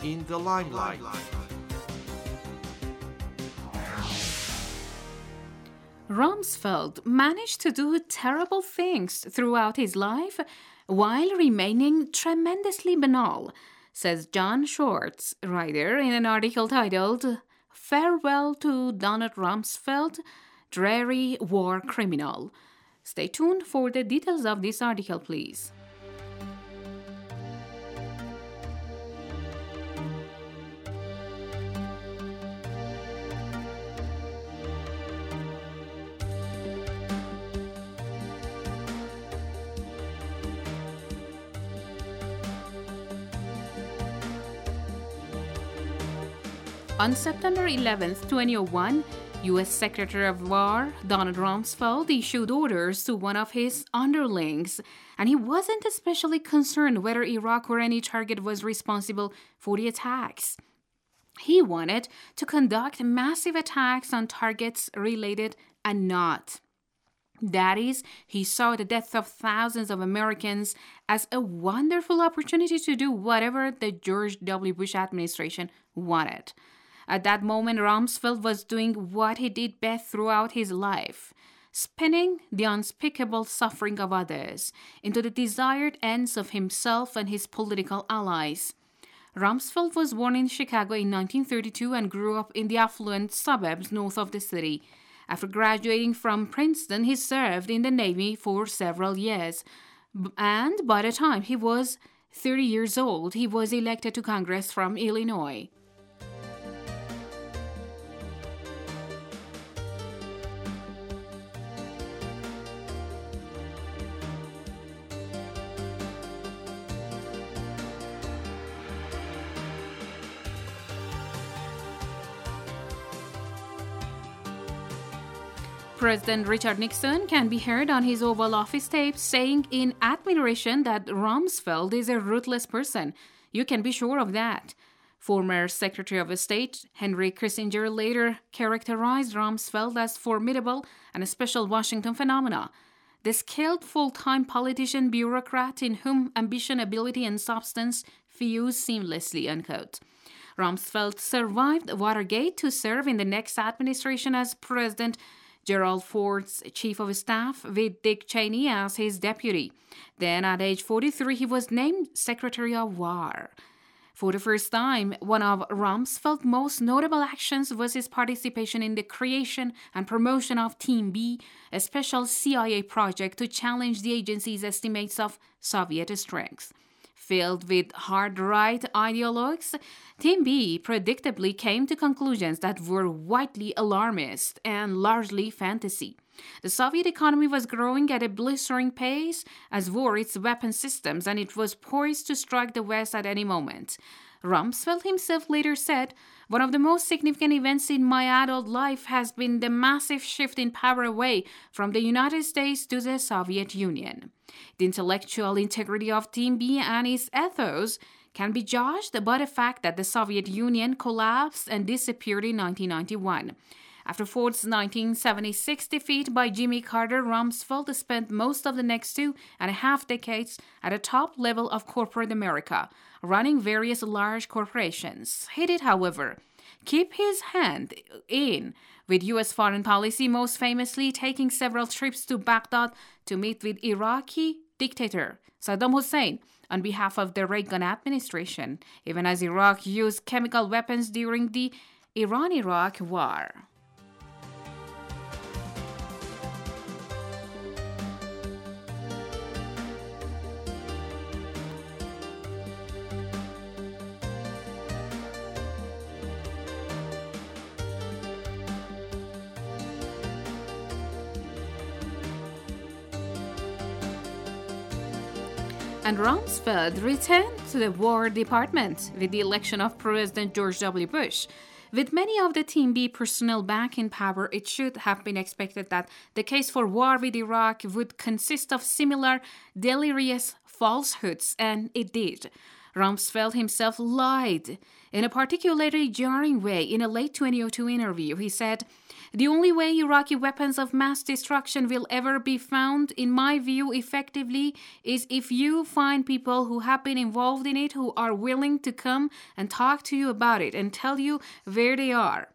in the limelight. Rumsfeld managed to do terrible things throughout his life while remaining tremendously banal, says John Schwartz, writer, in an article titled Farewell to Donald Rumsfeld, Dreary War Criminal. Stay tuned for the details of this article, please. On September 11, 2001, U.S. Secretary of War Donald Rumsfeld issued orders to one of his underlings, and he wasn't especially concerned whether Iraq or any target was responsible for the attacks. He wanted to conduct massive attacks on targets related and not. That is, he saw the death of thousands of Americans as a wonderful opportunity to do whatever the George W. Bush administration wanted. At that moment, Rumsfeld was doing what he did best throughout his life, spinning the unspeakable suffering of others into the desired ends of himself and his political allies. Rumsfeld was born in Chicago in 1932 and grew up in the affluent suburbs north of the city. After graduating from Princeton, he served in the Navy for several years, and by the time he was 30 years old, he was elected to Congress from Illinois. President Richard Nixon can be heard on his Oval Office tape saying in admiration that Rumsfeld is a ruthless person. You can be sure of that. Former Secretary of State Henry Kissinger later characterized Rumsfeld as formidable and a special Washington phenomena. The skilled full-time politician bureaucrat in whom ambition, ability, and substance fuse seamlessly, unquote. Rumsfeld survived Watergate to serve in the next administration as President Gerald Ford's chief of staff, with Dick Cheney as his deputy. Then, at age 43, he was named Secretary of War. For the first time, one of Rumsfeld's most notable actions was his participation in the creation and promotion of Team B, a special CIA project to challenge the agency's estimates of Soviet strength. Filled with hard-right ideologues, Team B predictably came to conclusions that were widely alarmist and largely fantasy. The Soviet economy was growing at a blistering pace, as were its weapon systems, and it was poised to strike the West at any moment. Rumsfeld himself later said, "One of the most significant events in my adult life has been the massive shift in power away from the United States to the Soviet Union." The intellectual integrity of Team B and its ethos can be judged by the fact that the Soviet Union collapsed and disappeared in 1991. After Ford's 1976 defeat by Jimmy Carter, Rumsfeld spent most of the next 2.5 decades at the top level of corporate America, running various large corporations. He did, however, keep his hand in with U.S. foreign policy, most famously taking several trips to Baghdad to meet with Iraqi dictator Saddam Hussein on behalf of the Reagan administration, even as Iraq used chemical weapons during the Iran-Iraq War. And Rumsfeld returned to the War Department with the election of President George W. Bush. With many of the Team B personnel back in power, it should have been expected that the case for war with Iraq would consist of similar delirious falsehoods, and it did. Rumsfeld himself lied in a particularly jarring way. In a late 2002 interview, he said, "The only way Iraqi weapons of mass destruction will ever be found, in my view, effectively, is if you find people who have been involved in it who are willing to come and talk to you about it and tell you where they are."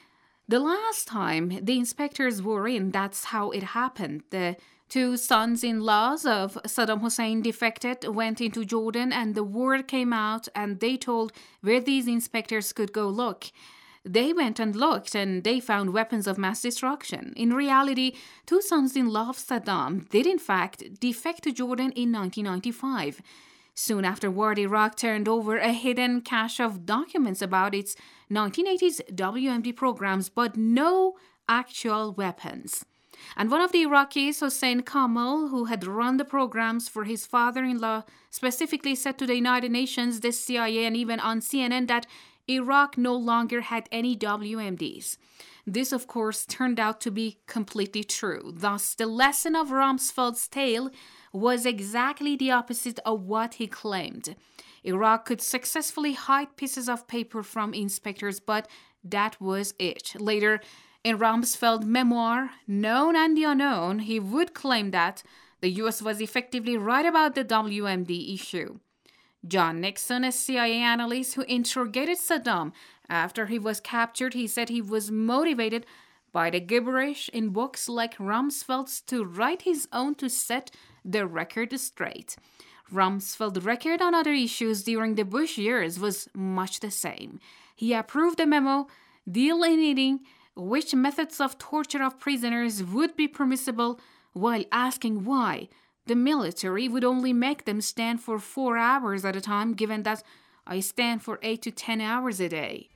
The last time the inspectors were in, that's how it happened. The two sons-in-laws of Saddam Hussein defected, went into Jordan, and the word came out, and they told where these inspectors could go look. They went and looked, and they found weapons of mass destruction. In reality, two sons-in-law of Saddam did in fact defect to Jordan in 1995. Soon afterward, Iraq turned over a hidden cache of documents about its 1980s WMD programs, but no actual weapons. And one of the Iraqis, Hossein Kamal, who had run the programs for his father-in-law, specifically said to the United Nations, the CIA, and even on CNN that Iraq no longer had any WMDs. This, of course, turned out to be completely true. Thus, the lesson of Rumsfeld's tale was exactly the opposite of what he claimed. Iraq could successfully hide pieces of paper from inspectors, but that was it. Later, in Rumsfeld's memoir, Known and the Unknown, he would claim that the US was effectively right about the WMD issue. John Nixon, a CIA analyst who interrogated Saddam after he was captured, he said he was motivated by the gibberish in books like Rumsfeld's to write his own to set the record straight. Rumsfeld's record on other issues during the Bush years was much the same. He approved a memo delineating which methods of torture of prisoners would be permissible, while asking why the military would only make them stand for 4 hours at a time, given that I stand for 8 to 10 hours a day.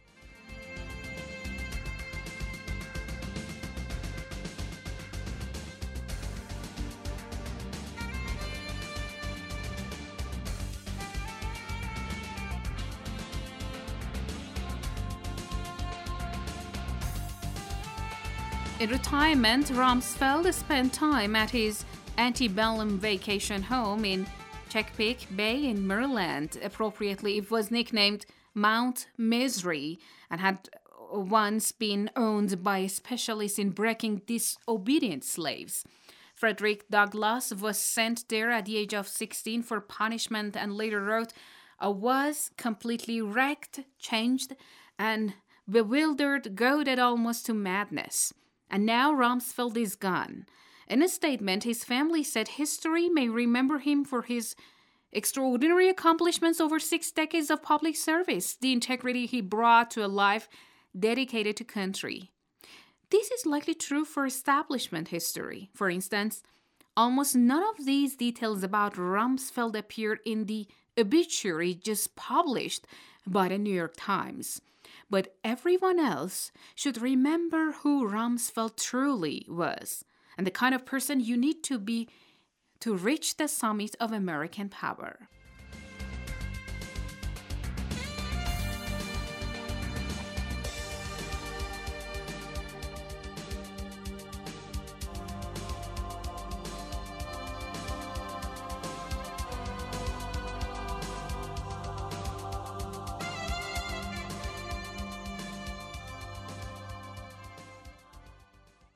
In retirement, Rumsfeld spent time at his antebellum vacation home in Chesapeake Bay in Maryland. Appropriately, it was nicknamed Mount Misery and had once been owned by a specialist in breaking disobedient slaves. Frederick Douglass was sent there at the age of 16 for punishment and later wrote, "I was completely wrecked, changed, and bewildered, goaded almost to madness." And now Rumsfeld is gone. In a statement, his family said history may remember him for his extraordinary accomplishments over 6 decades of public service, the integrity he brought to a life dedicated to country. This is likely true for establishment history. For instance, almost none of these details about Rumsfeld appeared in the obituary just published by the New York Times. But everyone else should remember who Rumsfeld truly was and the kind of person you need to be to reach the summit of American power.